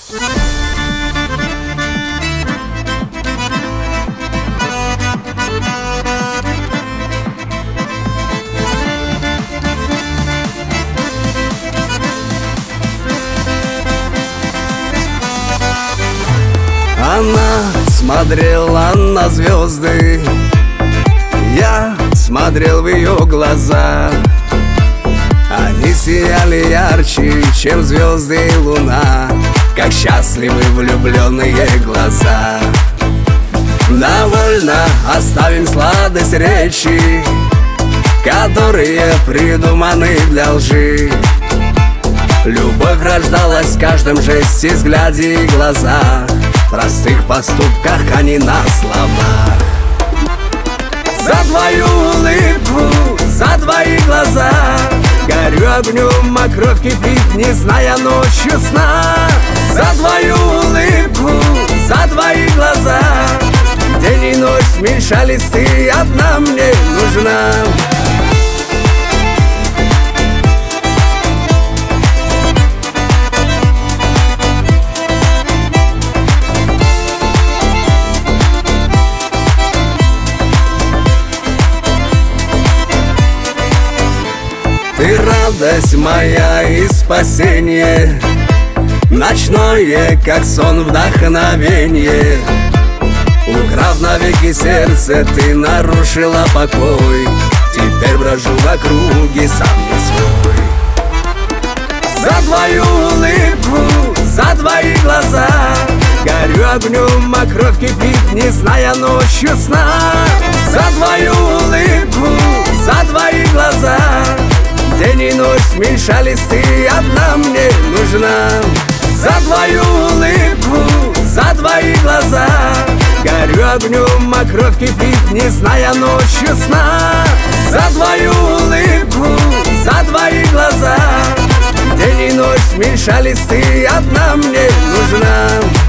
Она смотрела на звезды, я смотрел в ее глаза. Они сияли ярче, чем звезды и луна, как счастливы влюбленные глаза. Довольно оставим сладость речи, которые придуманы для лжи. Любовь рождалась в каждом жесте, взгляде и глазах, в простых поступках, а не на словах. За твою улыбку, за твои глаза горю огнем, а кровь кипит, не зная ночью сна. За твою улыбку, за твои глаза день и ночь смешались, ты одна мне нужна. Ты радость моя и спасение, ночное, как сон, вдохновение. Украв навеки сердце, ты нарушила покой. Теперь брожу в округе, сам не свой. За твою улыбку, за твои глаза горю огнем, а кровь кипит, не зная ночью сна. За твою улыбку, за твои глаза день и ночь смешались, ты одна мне нужна. За твою улыбку, за твои глаза горю огнем, а кровь кипит, не зная ночью сна. За твою улыбку, за твои глаза день и ночь смешались, ты одна мне нужна.